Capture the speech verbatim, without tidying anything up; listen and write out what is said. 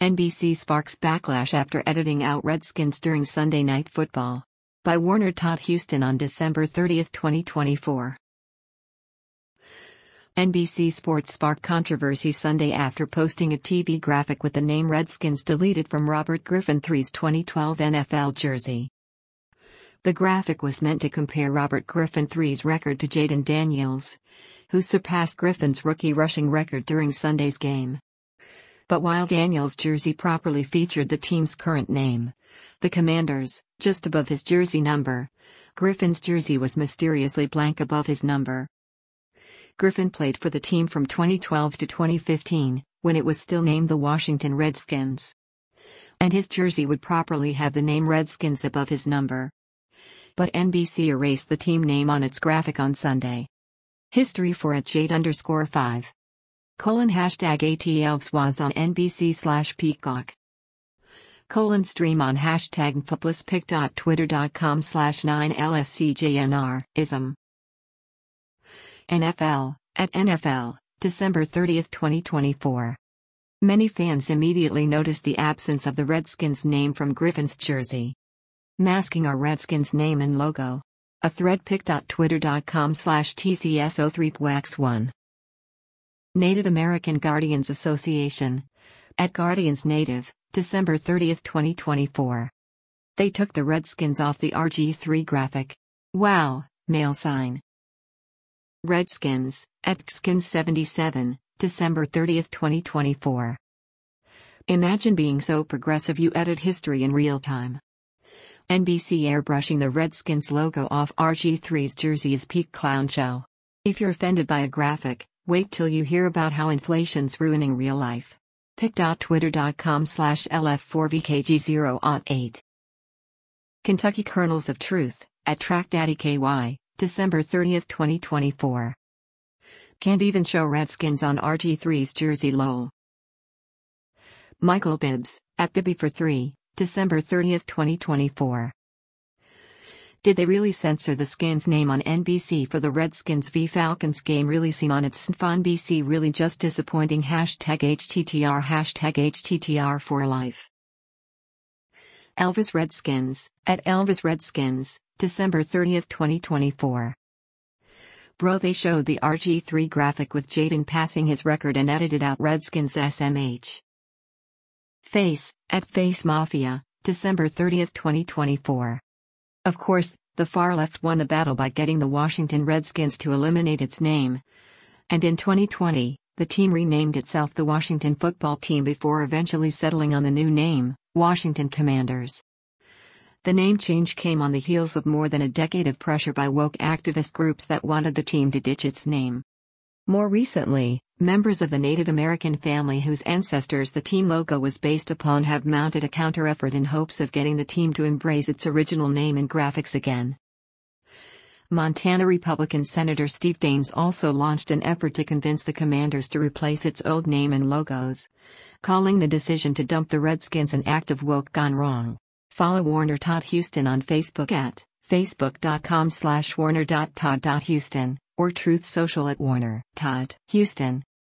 N B C sparks backlash after editing out Redskins during Sunday Night Football. By Warner Todd Houston on December thirtieth, twenty twenty-four. N B C Sports sparked controversy Sunday after posting a T V graphic with the name Redskins deleted from Robert Griffin the third's twenty twelve N F L jersey. The graphic was meant to compare Robert Griffin the third's record to Jayden Daniels, who surpassed Griffin's rookie rushing record during Sunday's game. But while Daniels' jersey properly featured the team's current name, the Commanders, just above his jersey number, Griffin's jersey was mysteriously blank above his number. Griffin played for the team from twenty twelve to twenty fifteen, when it was still named the Washington Redskins. And his jersey would properly have the name Redskins above his number. But N B C erased the team name on its graphic on Sunday. History for at Jade underscore five. Colon hashtag ATLVS was on N B C slash Peacock. Colon stream on hashtag nflispic.twitter.com slash 9lscjnr ism. N F L, at N F L, December thirtieth, twenty twenty-four. Many fans immediately noticed the absence of the Redskins name from Griffin's jersey, masking our Redskins name and logo. A thread pic.twitter.com slash tcs03pwax1. Native American Guardians Association. At Guardians Native, December thirtieth, twenty twenty-four. They took the Redskins off the R G three graphic. Wow, male sign. Redskins, at Skins seventy-seven, December thirtieth, twenty twenty-four. Imagine being so progressive you edit history in real time. N B C airbrushing the Redskins logo off R G three's jersey is peak clown show. If you're offended by a graphic, wait till you hear about how inflation's ruining real life. pic.twitter.com slash LF4VKG008. Kentucky Kernels of Truth, at TrackDaddyKY, December thirtieth, twenty twenty-four. Can't even show Redskins on R G three's jersey lol. Michael Bibbs, at Bibby for three, December thirtieth, twenty twenty-four. Did they really censor the Skins name on N B C for the Redskins v Falcons game releasing on its S N F on B C really just disappointing hashtag H T T R hashtag H T T R for life. Elvis Redskins, at Elvis Redskins, December thirtieth, twenty twenty-four. Bro, they showed the R G three graphic with Jayden passing his record and edited out Redskins S M H. Face, at Face Mafia, December thirtieth, twenty twenty-four. Of course, the far left won the battle by getting the Washington Redskins to eliminate its name. And in twenty twenty, the team renamed itself the Washington Football Team before eventually settling on the new name, Washington Commanders. The name change came on the heels of more than a decade of pressure by woke activist groups that wanted the team to ditch its name. More recently, members of the Native American family whose ancestors the team logo was based upon have mounted a counter-effort in hopes of getting the team to embrace its original name and graphics again. Montana Republican Senator Steve Daines also launched an effort to convince the Commanders to replace its old name and logos, calling the decision to dump the Redskins an act of woke gone wrong. Follow Warner Todd Houston on Facebook at facebook.com slash warner.todd.houston or Truth Social at Warner Todd Houston.